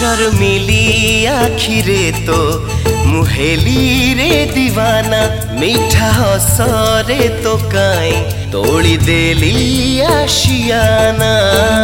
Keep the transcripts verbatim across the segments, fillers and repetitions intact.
शर्मिली आखिरे तो मुहेली रे दीवाना मीठा हसरे तो काई तोड़ी देली आशियाना।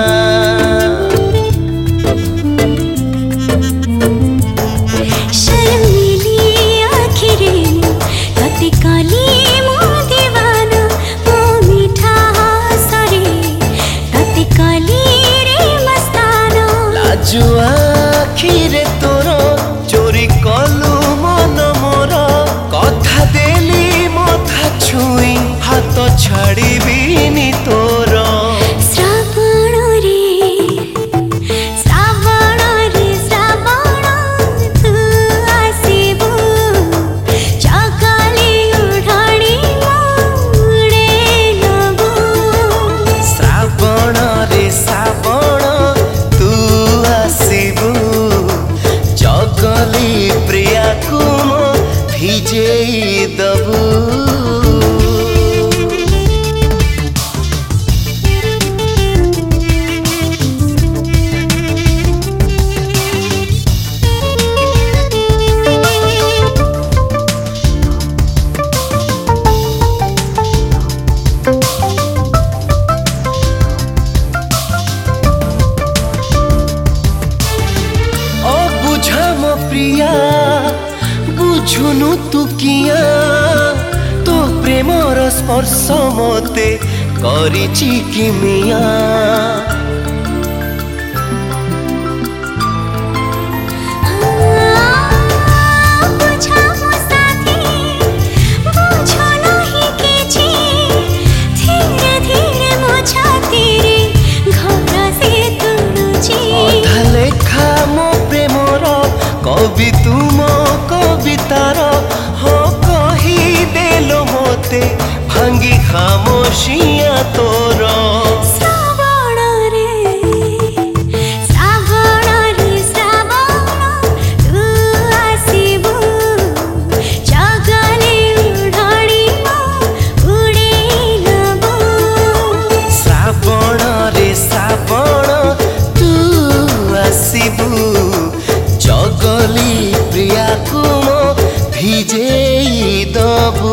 शर्मिली आखिरे तते काली मो दीवाना मो मीठा हसरे तते काली रे मस्ताना। लाजु आखिरे तोर चोरी कलु मन मोर कथा देली मथा छुई हाथ छाड़ीबिनी तोर। श्रावण रे श्रावण रे श्रावण तू आसिबु जगली उड़ाणी उड़े नबु। श्रावण रे श्रावण तू आसिबु जगली प्रिया को भिजेई दबु। प्रिया बुझुनु तू किया तो प्रेमर स्पर्श मते करिछि किमिया। कवि तुम कवितार हो कही देलो मोते भांगी खामोशिया तोर। श्रावण रे श्रावण रे श्रावण तू आसिबु जगली उड़ाणी उड़े नबु। श्रावण रे श्रावण तू आसिबु जगली प्रिया को भिजेई दबु।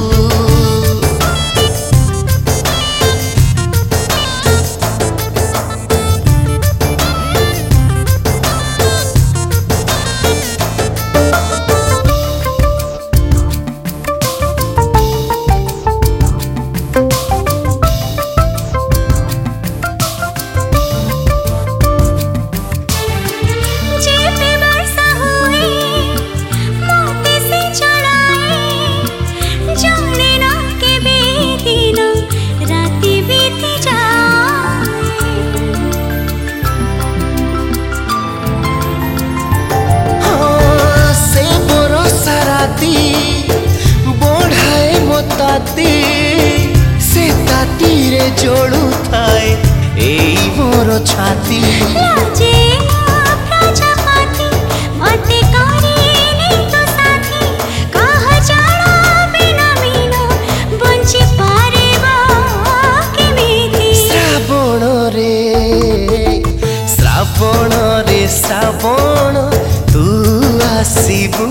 बढ़ाए मताती से ताती रे जोड़ू थाए एई मोर छाती। लाजे प्रजापति मते करेनी तो साथी कह जाड़ा बिना मीनो बंची पारेबा केमिति। श्रावण रे श्रावण रे श्रावण तू आसिबु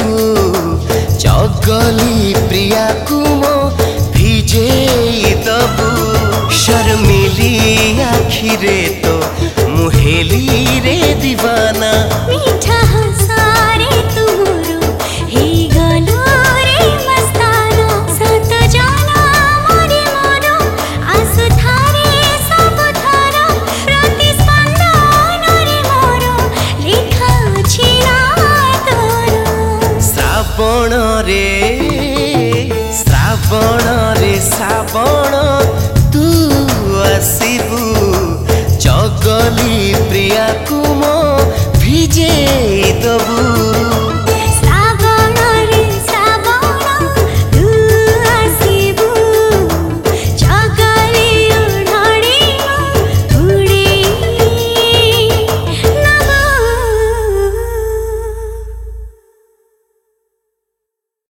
जगली प्रिया को भिजेई दबु। शर्मिली आखिरे तो मुहेली रे दीवाना मीठा हसारे तुमरो हे गलो रे मस्ताना। सत जाना मोरे मोरो आसु थारे सब थारा प्रतिस्पंदन रे मोरो लेखा छिना तोर। श्रावण रे श्रावण रे श्रावण तू आसिबु जगली प्रिया को भिजेई दबु।